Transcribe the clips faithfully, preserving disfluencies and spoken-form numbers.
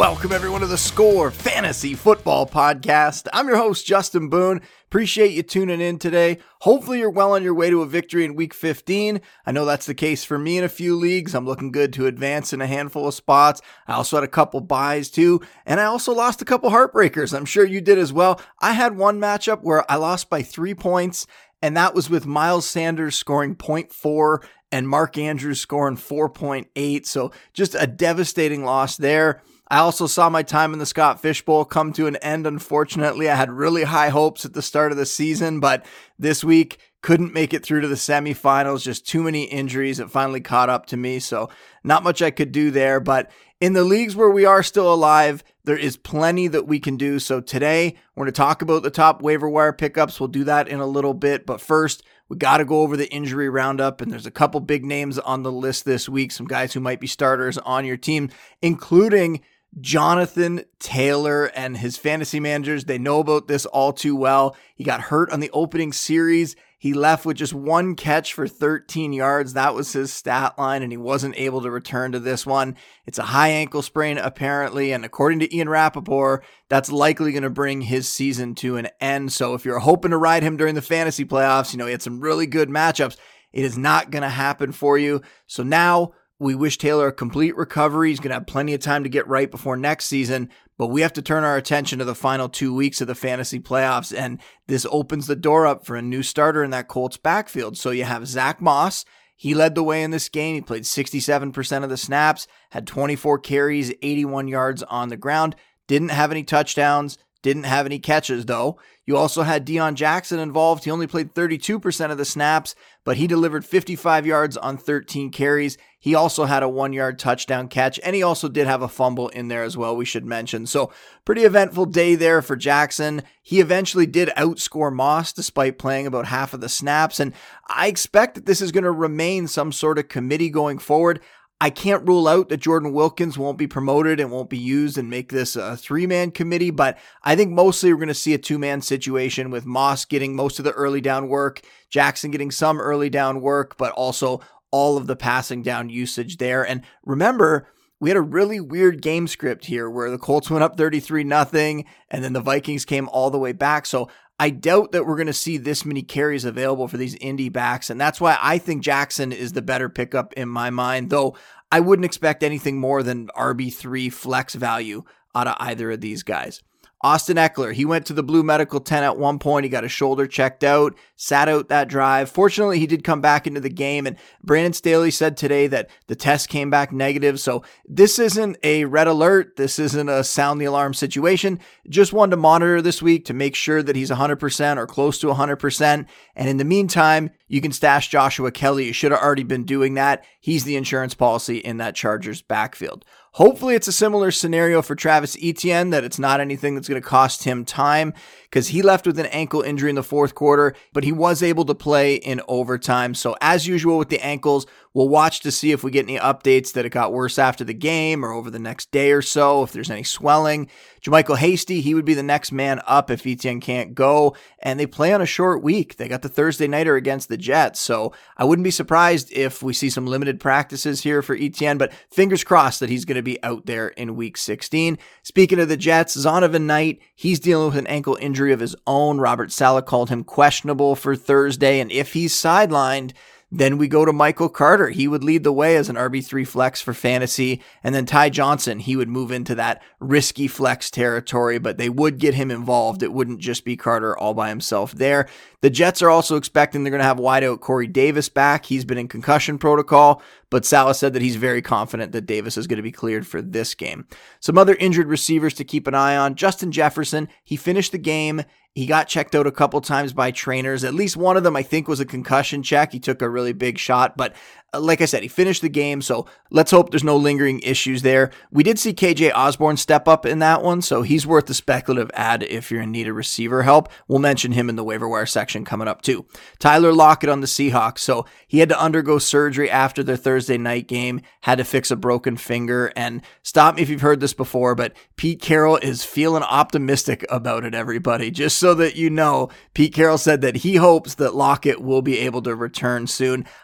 Welcome everyone to the Score Fantasy Football Podcast. I'm your host, Justin Boone. Appreciate you tuning in today. Hopefully you're well on your way to a victory in week fifteen. I know that's the case for me in a few leagues. I'm looking good to advance in a handful of spots. I also had a couple buys too, and I also lost a couple heartbreakers. I'm sure you did as well. I had one matchup where I lost by three points, and that was with Miles Sanders scoring zero point four and Mark Andrews scoring four point eight. So just a devastating loss there. I also saw my time in the Scott Fish Bowl come to an end, unfortunately. I had really high hopes at the start of the season, but this week couldn't make it through to the semifinals. Just too many injuries. It finally caught up to me, so not much I could do there. But in the leagues where we are still alive, there is plenty that we can do. So today, we're going to talk about the top waiver wire pickups. We'll do that in a little bit, but first, we got to go over the injury roundup, and there's a couple big names on the list this week, some guys who might be starters on your team, including Jonathan Taylor and his fantasy managers. They know about this all too well. He got hurt on the opening series. He left with just one catch for thirteen yards. That was his stat line, and he wasn't able to return to this one. It's a high ankle sprain, apparently, and according to Ian Rappaport, that's likely going to bring his season to an end. So if you're hoping to ride him during the fantasy playoffs, you know, he had some really good matchups. It is not going to happen for you. So now we wish Taylor a complete recovery. He's going to have plenty of time to get right before next season, but we have to turn our attention to the final two weeks of the fantasy playoffs, and this opens the door up for a new starter in that Colts backfield. So you have Zach Moss. He led the way in this game. He played sixty-seven percent of the snaps, had twenty-four carries, eighty-one yards on the ground, didn't have any touchdowns, didn't have any catches though. You also had Deion Jackson involved. He only played thirty-two percent of the snaps, but he delivered fifty-five yards on thirteen carries. He also had a one-yard touchdown catch, and he also did have a fumble in there as well, we should mention. So pretty eventful day there for Jackson. He eventually did outscore Moss despite playing about half of the snaps, and I expect that this is going to remain some sort of committee going forward. I can't rule out that Jordan Wilkins won't be promoted and won't be used and make this a three-man committee, but I think mostly we're going to see a two-man situation with Moss getting most of the early down work, Jackson getting some early down work, but also all of the passing down usage there. And remember, we had a really weird game script here where the Colts went up thirty-three nothing, and then the Vikings came all the way back. So I doubt that we're going to see this many carries available for these indie backs, and that's why I think Jackson is the better pickup in my mind, though I wouldn't expect anything more than R B three flex value out of either of these guys. Austin Eckler, he went to the Blue Medical tent at one point. He got his shoulder checked out, sat out that drive. Fortunately, he did come back into the game, and Brandon Staley said today that the test came back negative. So this isn't a red alert. This isn't a sound the alarm situation. Just wanted to monitor this week to make sure that he's one hundred percent or close to one hundred percent. And in the meantime, you can stash Joshua Kelly. You should have already been doing that. He's the insurance policy in that Chargers backfield. Hopefully it's a similar scenario for Travis Etienne, that it's not anything that's going to cost him time, because he left with an ankle injury in the fourth quarter, but he was able to play in overtime. So as usual with the ankles, we'll watch to see if we get any updates that it got worse after the game or over the next day or so, if there's any swelling. JaMycal Hasty, he would be the next man up if Etienne can't go, and they play on a short week. They got the Thursday nighter against the Jets, so I wouldn't be surprised if we see some limited practices here for Etienne, but fingers crossed that he's going to be out there in week sixteen. Speaking of the Jets, Zonovan Knight, he's dealing with an ankle injury of his own. Robert Saleh called him questionable for Thursday, and if he's sidelined, then we go to Michael Carter. He would lead the way as an R B three flex for fantasy. And then Ty Johnson, he would move into that risky flex territory, but they would get him involved. It wouldn't just be Carter all by himself there. The Jets are also expecting they're going to have wideout Corey Davis back. He's been in concussion protocol, but Saleh said that he's very confident that Davis is going to be cleared for this game. Some other injured receivers to keep an eye on. Justin Jefferson, he finished the game. He got checked out a couple times by trainers. At least one of them, I think, was a concussion check. He took a really big shot, but like I said, he finished the game, so let's hope there's no lingering issues there. We did see K J Osborne step up in that one, so he's worth the speculative add if you're in need of receiver help. We'll mention him in the waiver wire section coming up too. Tyler Lockett on the Seahawks, so he had to undergo surgery after their Thursday night game, had to fix a broken finger, and stop me if you've heard this before, but Pete Carroll is feeling optimistic about it, everybody. Just so that you know, Pete Carroll said that he hopes that Lockett will be able to return soon.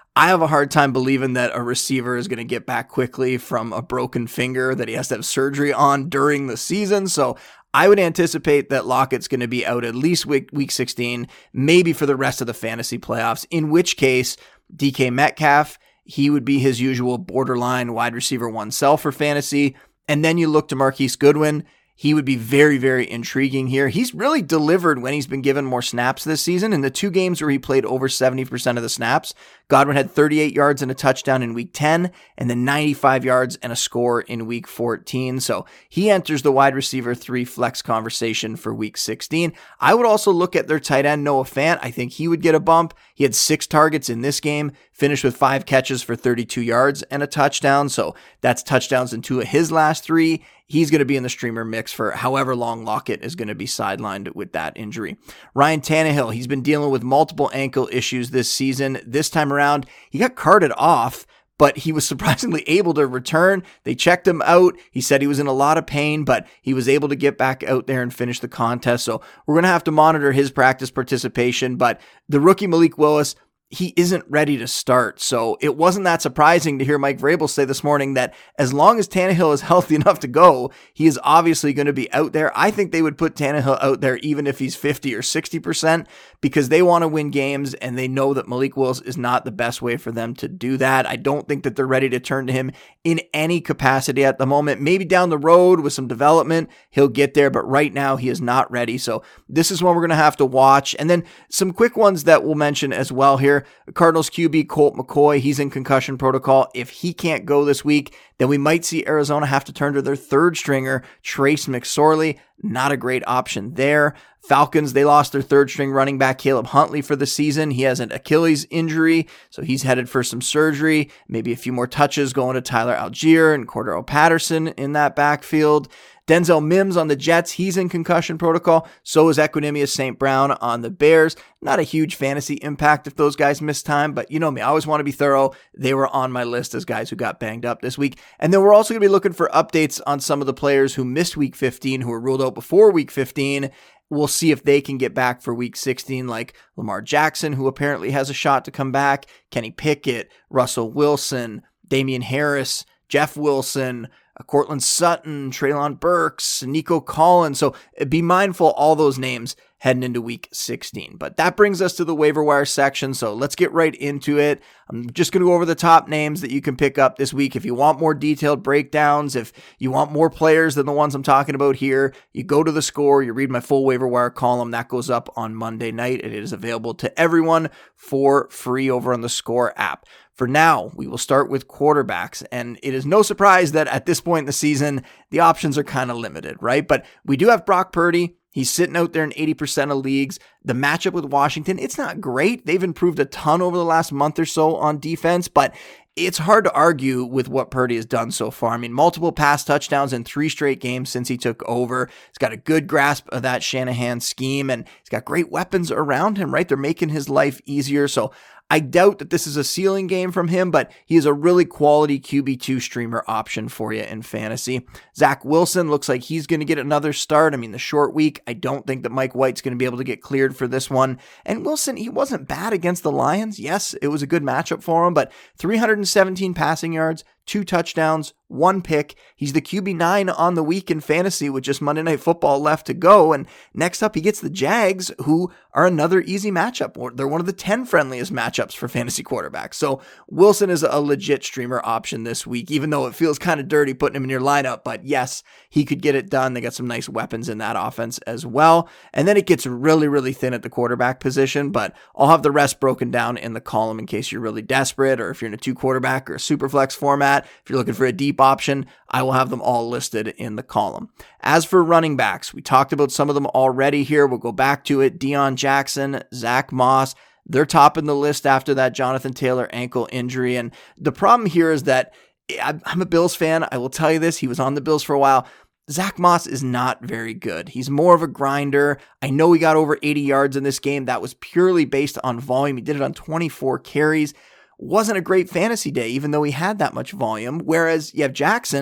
I have a hard time believing that a receiver is going to get back quickly from a broken finger that he has to have surgery on during the season. So I would anticipate that Lockett's going to be out at least week, week sixteen, maybe for the rest of the fantasy playoffs, in which case D K Metcalf, he would be his usual borderline wide receiver one sell for fantasy. And then you look to Marquise Goodwin. He would be very, very intriguing here. He's really delivered when he's been given more snaps this season. In the two games where he played over seventy percent of the snaps, Godwin had thirty-eight yards and a touchdown in week ten, and then ninety-five yards and a score in week fourteen. So he enters the wide receiver three flex conversation for week sixteen. I would also look at their tight end, Noah Fant. I think he would get a bump. He had six targets in this game, finished with five catches for thirty-two yards and a touchdown. So that's touchdowns in two of his last three. He's going to be in the streamer mix for however long Lockett is going to be sidelined with that injury. Ryan Tannehill, he's been dealing with multiple ankle issues this season. This time around, he got carted off, but he was surprisingly able to return. They checked him out. He said he was in a lot of pain, but he was able to get back out there and finish the contest. So we're going to have to monitor his practice participation, but the rookie Malik Willis, he isn't ready to start. So it wasn't that surprising to hear Mike Vrabel say this morning that as long as Tannehill is healthy enough to go, he is obviously going to be out there. I think they would put Tannehill out there even if he's fifty or sixty percent because they want to win games and they know that Malik Willis is not the best way for them to do that. I don't think that they're ready to turn to him in any capacity at the moment. Maybe down the road with some development, he'll get there, but right now he is not ready. So this is one we're going to have to watch. And then some quick ones that we'll mention as well here. Cardinals Q B Colt McCoy, he's in concussion protocol. If he can't go this week, then we might see Arizona have to turn to their third stringer, Trace McSorley. Not a great option there. Falcons, they lost their third string running back, Caleb Huntley, for the season. He has an Achilles injury, so he's headed for some surgery. Maybe a few more touches going to Tyler Algier and Cordero Patterson in that backfield. Denzel Mims on the Jets, he's in concussion protocol. So is Equanimeous Saint Brown on the Bears. Not a huge fantasy impact if those guys miss time, but you know me, I always want to be thorough. They were on my list as guys who got banged up this week. And then we're also going to be looking for updates on some of the players who missed week fifteen, who were ruled out before week fifteen. We'll see if they can get back for week sixteen, like Lamar Jackson, who apparently has a shot to come back, Kenny Pickett, Russell Wilson, Damian Harris, Jeff Wilson, Cortland Sutton, Treylon Burks, Nico Collins. So be mindful all those names heading into week sixteen. But that brings us to the waiver wire section. So let's get right into it. I'm just going to go over the top names that you can pick up this week. If you want more detailed breakdowns, if you want more players than the ones I'm talking about here, you go to the Score, you read my full waiver wire column. That goes up on Monday night. It is available to everyone for free over on the Score app. For now, we will start with quarterbacks, and it is no surprise that at this point in the season, the options are kind of limited, right? But we do have Brock Purdy. He's sitting out there in eighty percent of leagues. The matchup with Washington, it's not great. They've improved a ton over the last month or so on defense, but it's hard to argue with what Purdy has done so far. I mean, multiple pass touchdowns in three straight games since he took over. He's got a good grasp of that Shanahan scheme, and he's got great weapons around him, right? They're making his life easier. So I doubt that this is a ceiling game from him, but he is a really quality Q B two streamer option for you in fantasy. Zach Wilson looks like he's going to get another start. I mean, the short week, I don't think that Mike White's going to be able to get cleared for this one. And Wilson, he wasn't bad against the Lions. Yes, it was a good matchup for him, but three hundred seventeen passing yards, two touchdowns, one pick. He's the Q B nine on the week in fantasy with just Monday Night Football left to go. And next up, he gets the Jags, who are another easy matchup. They're one of the ten friendliest matchups for fantasy quarterbacks. So Wilson is a legit streamer option this week, even though it feels kind of dirty putting him in your lineup. But yes, he could get it done. They got some nice weapons in that offense as well. And then it gets really, really thin at the quarterback position, but I'll have the rest broken down in the column in case you're really desperate, or if you're in a two quarterback or a super flex format. If you're looking for a deep option, I will have them all listed in the column. As for running backs, we talked about some of them already here. We'll go back to it. Deion Jackson, Zach Moss, they're topping the list after that Jonathan Taylor ankle injury. And the problem here is that I'm a Bills fan. I will tell you this. He was on the Bills for a while. Zach Moss is not very good. He's more of a grinder. I know he got over eighty yards in this game. That was purely based on volume. He did it on twenty-four carries. Wasn't a great fantasy day, even though he had that much volume. Whereas you have Jackson,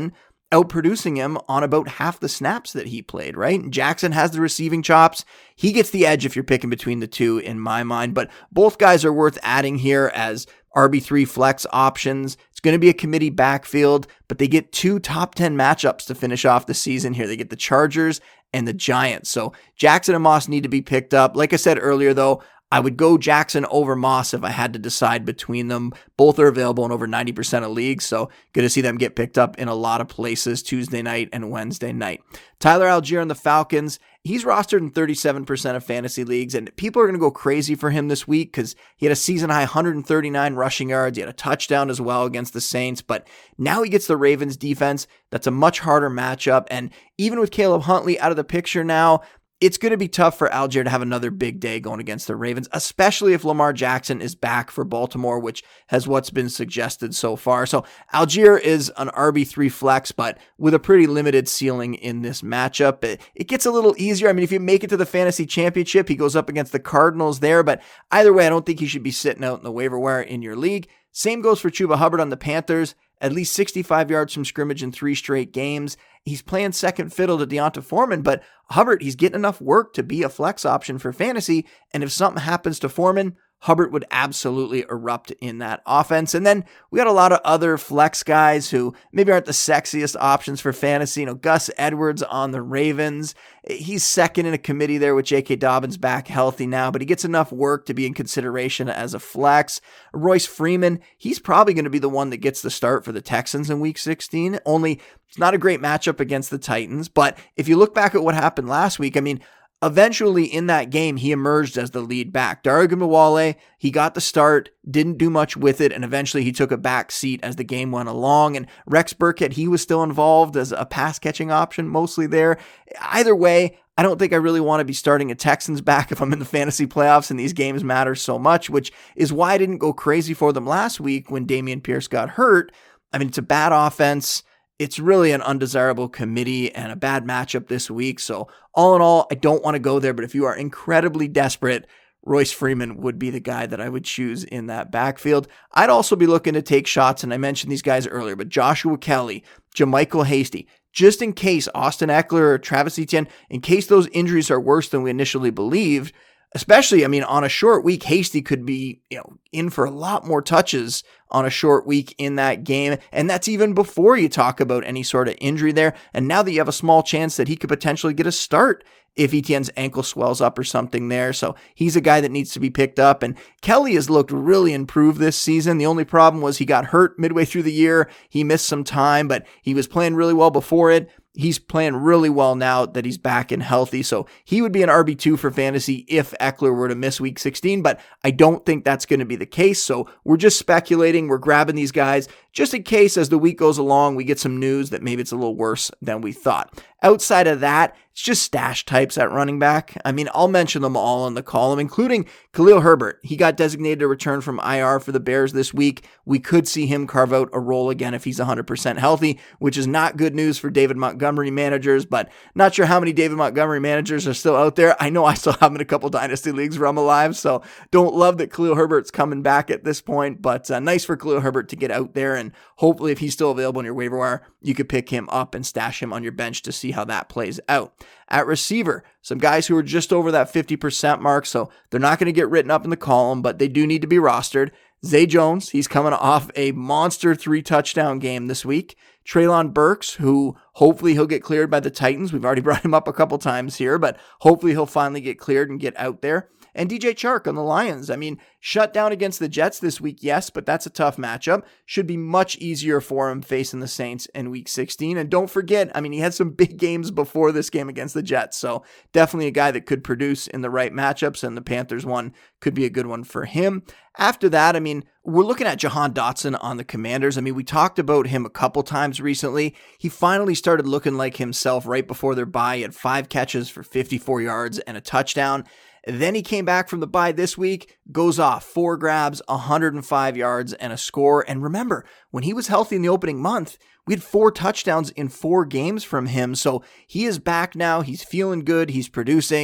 outproducing him on about half the snaps that he played, right? Jackson has the receiving chops. He gets the edge if you're picking between the two in my mind, but both guys are worth adding here as R B three flex options. It's going to be a committee backfield, but they get two top ten matchups to finish off the season here. They get the Chargers and the Giants. So Jackson and Moss need to be picked up. Like I said earlier, though, I would go Jackson over Moss if I had to decide between them. Both are available in over ninety percent of leagues, so good to see them get picked up in a lot of places Tuesday night and Wednesday night. Tyler Algier on the Falcons, he's rostered in thirty-seven percent of fantasy leagues, and people are going to go crazy for him this week because he had a season-high one hundred thirty-nine rushing yards. He had a touchdown as well against the Saints, but now he gets the Ravens defense. That's a much harder matchup, and even with Caleb Huntley out of the picture now, it's going to be tough for Algier to have another big day going against the Ravens, especially if Lamar Jackson is back for Baltimore, which has what's been suggested so far. So Algier is an R B three flex, but with a pretty limited ceiling in this matchup. It, it gets a little easier. I mean, if you make it to the fantasy championship, he goes up against the Cardinals there, but either way, I don't think he should be sitting out in the waiver wire in your league. Same goes for Chuba Hubbard on the Panthers. At least sixty-five yards from scrimmage in three straight games. He's playing second fiddle to D'Onta Foreman, but Hubbard, he's getting enough work to be a flex option for fantasy. And if something happens to Foreman, Hubbard would absolutely erupt in that offense. And then we got a lot of other flex guys who maybe aren't the sexiest options for fantasy. You know, Gus Edwards on the Ravens. He's second in a committee there with J K. Dobbins back healthy now, but he gets enough work to be in consideration as a flex. Royce Freeman, he's probably going to be the one that gets the start for the Texans in week sixteen. Only it's not a great matchup against the Titans, but if you look back at what happened last week, I mean, eventually in that game, he emerged as the lead back. Dare Ogunbowale, he got the start, didn't do much with it, and eventually he took a back seat as the game went along. And Rex Burkhead, he was still involved as a pass-catching option, mostly there. Either way, I don't think I really want to be starting a Texans back if I'm in the fantasy playoffs and these games matter so much, which is why I didn't go crazy for them last week when Dameon Pierce got hurt. I mean, it's a bad offense. It's really an undesirable committee and a bad matchup this week. So all in all, I don't want to go there, but if you are incredibly desperate, Royce Freeman would be the guy that I would choose in that backfield. I'd also be looking to take shots, and I mentioned these guys earlier, but Joshua Kelly, JaMycal Hasty, just in case Austin Eckler or Travis Etienne, in case those injuries are worse than we initially believed, especially, I mean, on a short week, Hasty could be, you know, in for a lot more touches on a short week in that game. And that's even before you talk about any sort of injury there. And now that you have a small chance that he could potentially get a start if Etienne's ankle swells up or something there. So he's a guy that needs to be picked up. And Kelly has looked really improved this season. The only problem was he got hurt midway through the year. He missed some time, but he was playing really well before it. He's playing really well now that he's back and healthy. So he would be an R B two for fantasy if Eckler were to miss week sixteen, but I don't think that's going to be the case. So we're just speculating. We're grabbing these guys just in case as the week goes along, we get some news that maybe it's a little worse than we thought. Outside of that, it's just stash types at running back. I mean, I'll mention them all in the column, including Khalil Herbert. He got designated to return from I R for the Bears this week. We could see him carve out a role again if he's one hundred percent healthy, which is not good news for David Montgomery managers, but not sure how many David Montgomery managers are still out there. I know I still have him in a couple dynasty leagues where I'm alive, so don't love that Khalil Herbert's coming back at this point, but uh, nice for Khalil Herbert to get out there, and hopefully if he's still available on your waiver wire, you could pick him up and stash him on your bench to see how that plays out. At receiver, some guys who are just over that fifty percent mark, so they're not going to get written up in the column, but they do need to be rostered. Zay Jones, he's coming off a monster three touchdown game this week. Treylon Burks, who hopefully he'll get cleared by the Titans. We've already brought him up a couple times here, but hopefully he'll finally get cleared and get out there. And D J Chark on the Lions. I mean, shut down against the Jets this week, yes, but that's a tough matchup. Should be much easier for him facing the Saints in week sixteen. And don't forget, I mean, he had some big games before this game against the Jets, so definitely a guy that could produce in the right matchups, and the Panthers one could be a good one for him. After that, I mean, we're looking at Jahan Dotson on the Commanders. I mean, we talked about him a couple times recently. He finally started looking like himself right before their bye. He had five catches for fifty-four yards and a touchdown. Then he came back from the bye this week, goes off, four grabs, one hundred five yards, and a score. And remember, when he was healthy in the opening month, we had four touchdowns in four games from him. So he is back now. He's feeling good. He's producing.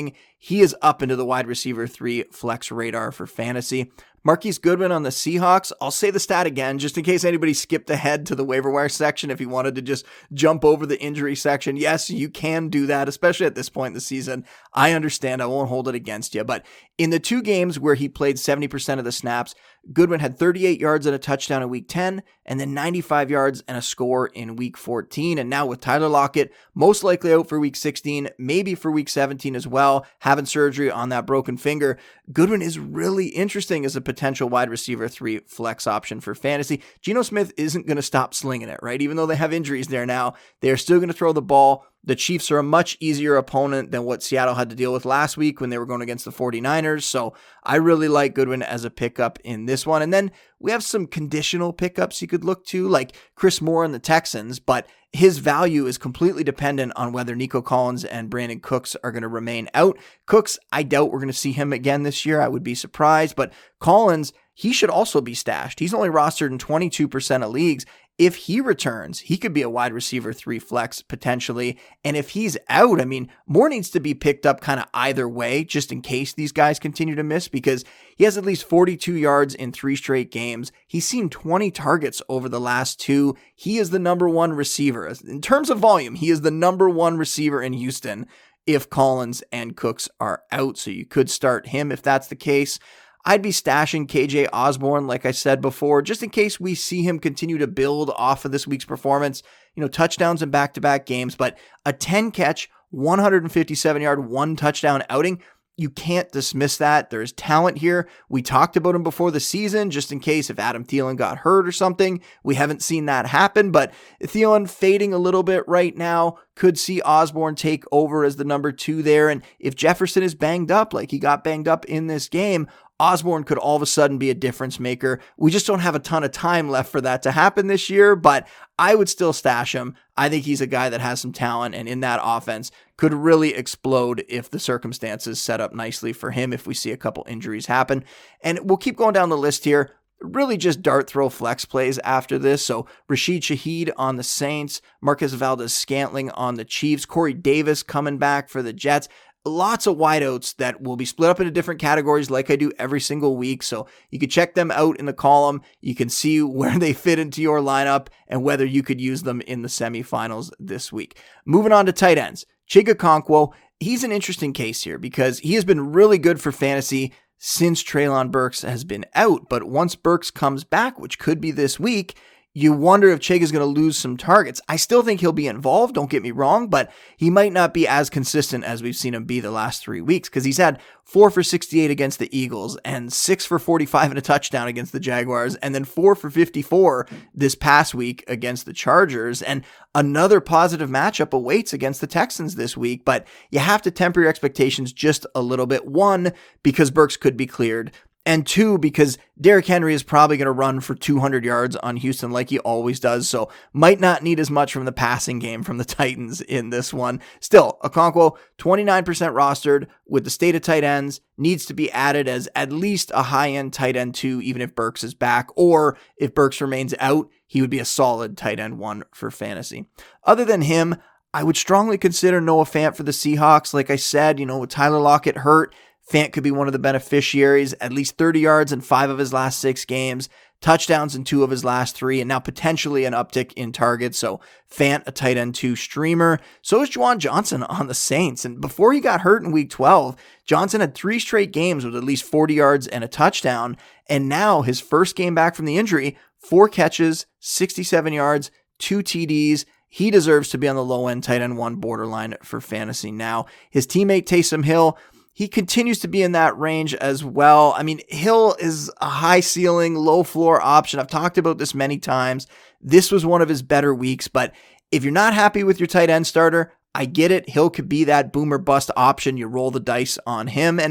he is up into the wide receiver three flex radar for fantasy. Marquise Goodwin on the Seahawks. I'll say the stat again, just in case anybody skipped ahead to the waiver wire section if you wanted to just jump over the injury section. Yes, you can do that, especially at this point in the season. I understand. I won't hold it against you. But in the two games where he played seventy percent of the snaps, Goodwin had thirty-eight yards and a touchdown in week ten, and then ninety-five yards and a score in week fourteen. And now with Tyler Lockett, most likely out for week sixteen, maybe for week seventeen as well, having surgery on that broken finger, Goodwin is really interesting as a potential wide receiver three flex option for fantasy. Geno Smith isn't going to stop slinging it, right? Even though they have injuries there now, they're still going to throw the ball. The Chiefs are a much easier opponent than what Seattle had to deal with last week when they were going against the 49ers. So I really like Goodwin as a pickup in this one. And then we have some conditional pickups you could look to, like Chris Moore and the Texans, but his value is completely dependent on whether Nico Collins and Brandon Cooks are going to remain out. Cooks, I doubt we're going to see him again this year. I would be surprised, but Collins, he should also be stashed. He's only rostered in twenty-two percent of leagues. If he returns, he could be a wide receiver three flex potentially. And if he's out, I mean, Moore needs to be picked up kind of either way, just in case these guys continue to miss, because he has at least forty-two yards in three straight games. He's seen twenty targets over the last two. He is the number one receiver. In terms of volume, he is the number one receiver in Houston if Collins and Cooks are out. So you could start him if that's the case. I'd be stashing K J Osborne, like I said before, just in case we see him continue to build off of this week's performance. You know, touchdowns in back-to-back games, but a ten catch, one hundred fifty-seven yard, one touchdown outing, you can't dismiss that. There's talent here. We talked about him before the season, just in case if Adam Thielen got hurt or something. We haven't seen that happen, but Thielen fading a little bit right now. Could see Osborne take over as the number two there. And if Jefferson is banged up, like he got banged up in this game, Osborne could all of a sudden be a difference maker. We just don't have a ton of time left for that to happen this year, but I would still stash him. I think he's a guy that has some talent and in that offense could really explode if the circumstances set up nicely for him if we see a couple injuries happen. And we'll keep going down the list here. Really just dart throw flex plays after this. So Rashid Shaheed on the Saints, Marquez Valdes-Scantling on the Chiefs, Corey Davis coming back for the Jets. Lots of wideouts that will be split up into different categories like I do every single week. So you can check them out in the column. You can see where they fit into your lineup and whether you could use them in the semifinals this week. Moving on to tight ends. Chig Okonkwo, he's an interesting case here because he has been really good for fantasy since Treylon Burks has been out. But once Burks comes back, which could be this week, you wonder if Chig is going to lose some targets. I still think he'll be involved, don't get me wrong, but he might not be as consistent as we've seen him be the last three weeks because he's had four for sixty-eight against the Eagles and six for forty-five and a touchdown against the Jaguars and then four for fifty-four this past week against the Chargers. And another positive matchup awaits against the Texans this week, but you have to temper your expectations just a little bit. One, because Burks could be cleared. And two, because Derrick Henry is probably going to run for two hundred yards on Houston like he always does, so might not need as much from the passing game from the Titans in this one. Still, Okonkwo, twenty-nine percent rostered with the state of tight ends, needs to be added as at least a high-end tight end two, even if Burks is back, or if Burks remains out, he would be a solid tight end one for fantasy. Other than him, I would strongly consider Noah Fant for the Seahawks. Like I said, you know, with Tyler Lockett hurt, Fant could be one of the beneficiaries, at least thirty yards in five of his last six games, touchdowns in two of his last three, and now potentially an uptick in targets. So Fant, a tight end two streamer. So is Juwan Johnson on the Saints. And before he got hurt in week twelve, Johnson had three straight games with at least forty yards and a touchdown. And now his first game back from the injury, four catches, sixty-seven yards, two T Ds. He deserves to be on the low end tight end one borderline for fantasy now. His teammate Taysom Hill, he continues to be in that range as well. I mean, Hill is a high ceiling, low floor option. I've talked about this many times. This was one of his better weeks, but if you're not happy with your tight end starter, I get it. Hill could be that boomer bust option. You roll the dice on him. And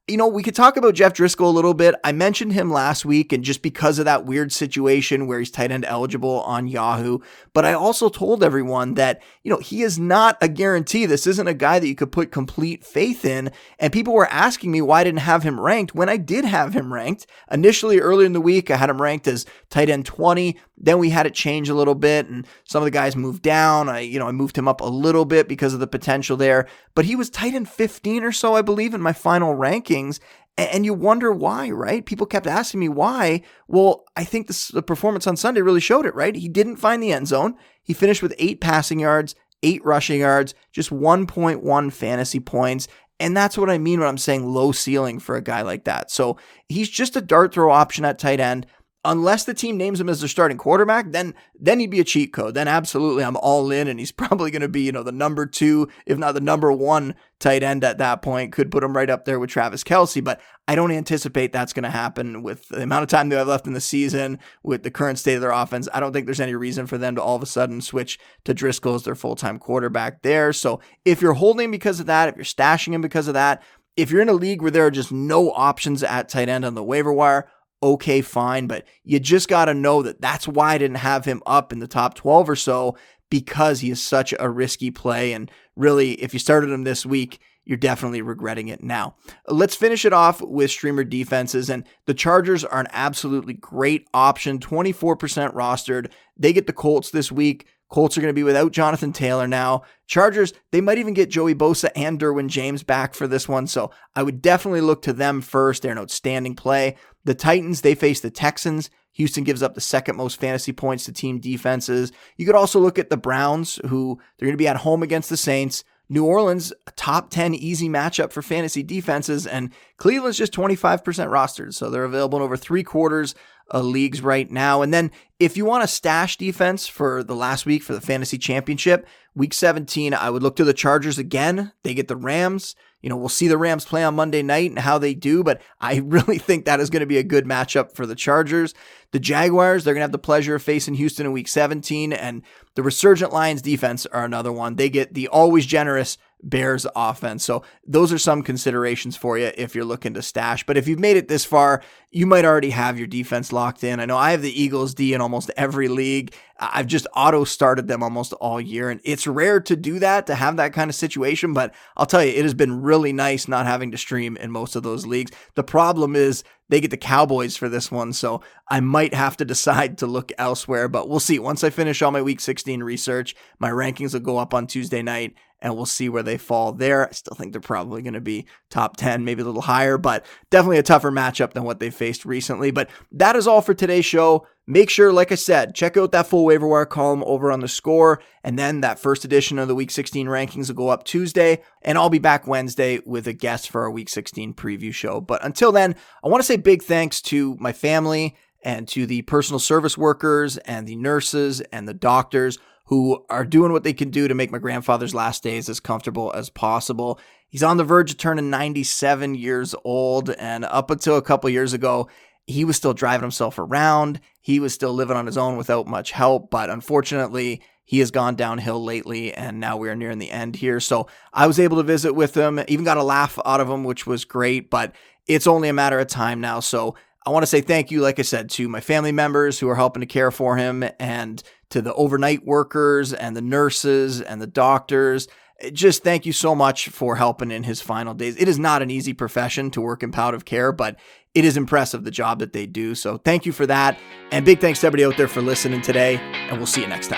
You know, we could talk about Jeff Driscoll a little bit. I mentioned him last week, and just because of that weird situation where he's tight end eligible on Yahoo, but I also told everyone that, you know, he is not a guarantee. This isn't a guy that you could put complete faith in, and people were asking me why I didn't have him ranked when I did have him ranked. Initially, earlier in the week, I had him ranked as tight end twenty. Then we had it change a little bit, and some of the guys moved down. I, you know, I moved him up a little bit because of the potential there, but he was tight end fifteen or so, I believe, in my final rankings. And you wonder why, right? People kept asking me why. Well, I think this, the performance on Sunday really showed it, right? He didn't find the end zone. He finished with eight passing yards, eight rushing yards, just one point one fantasy points. And that's what I mean when I'm saying low ceiling for a guy like that. So he's just a dart throw option at tight end. Unless the team names him as their starting quarterback, then then he'd be a cheat code. Then absolutely I'm all in, and he's probably going to be, you know, the number two, if not the number one tight end at that point. Could put him right up there with Travis Kelce, but I don't anticipate that's going to happen with the amount of time they have left in the season, with the current state of their offense. I don't think there's any reason for them to all of a sudden switch to Driscoll as their full-time quarterback there. So if you're holding him because of that, if you're stashing him because of that, if you're in a league where there are just no options at tight end on the waiver wire, okay, fine, but you just got to know that that's why I didn't have him up in the top twelve or so, because he is such a risky play. And really, if you started him this week, you're definitely regretting it now. Let's finish it off with streamer defenses, and the Chargers are an absolutely great option, twenty-four percent rostered. They get the Colts this week. Colts are going to be without Jonathan Taylor now. Chargers, they might even get Joey Bosa and Derwin James back for this one, so I would definitely look to them first. They're an outstanding play. The Titans, they face the Texans. Houston gives up the second most fantasy points to team defenses. You could also look at the Browns, who they're going to be at home against the Saints. New Orleans, a top ten easy matchup for fantasy defenses, and Cleveland's just twenty-five percent rostered, so they're available in over three quarters of leagues right now. And then if you want a stash defense for the last week for the fantasy championship, week seventeen, I would look to the Chargers again. They get the Rams. You know, we'll see the Rams play on Monday night and how they do, but I really think that is going to be a good matchup for the Chargers. The Jaguars, they're going to have the pleasure of facing Houston in week seventeen, and the resurgent Lions defense are another one. They get the always generous Bears offense. So those are some considerations for you if you're looking to stash. But if you've made it this far, you might already have your defense locked in. I know I have the Eagles D in almost every league. I've just auto started them almost all year, and it's rare to do that, to have that kind of situation. But I'll tell you, it has been really nice not having to stream in most of those leagues. The problem is they get the Cowboys for this one, so I might have to decide to look elsewhere, but we'll see. Once I finish all my week sixteen research, my rankings will go up on Tuesday night, and we'll see where they fall there. I still think they're probably going to be top ten, maybe a little higher, but definitely a tougher matchup than what they faced recently. But that is all for today's show. Make sure, like I said, check out that full waiver wire column over on The Score, and then that first edition of the Week sixteen rankings will go up Tuesday, and I'll be back Wednesday with a guest for our Week sixteen preview show. But until then, I want to say big thanks to my family and to the personal service workers and the nurses and the doctors who are doing what they can do to make my grandfather's last days as comfortable as possible. He's on the verge of turning ninety-seven years old, and up until a couple years ago, he was still driving himself around. He was still living on his own without much help, but unfortunately, he has gone downhill lately, and now we are nearing the end here. So I was able to visit with him, even got a laugh out of him, which was great, but it's only a matter of time now. So I want to say thank you, like I said, to my family members who are helping to care for him, and to the overnight workers and the nurses and the doctors. Just thank you so much for helping in his final days. It is not an easy profession to work in palliative care, but it is impressive, the job that they do. So thank you for that. And big thanks to everybody out there for listening today, and we'll see you next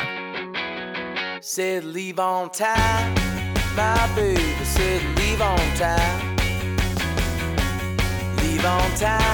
time. Said leave on time, my baby said leave on time. Leave on time.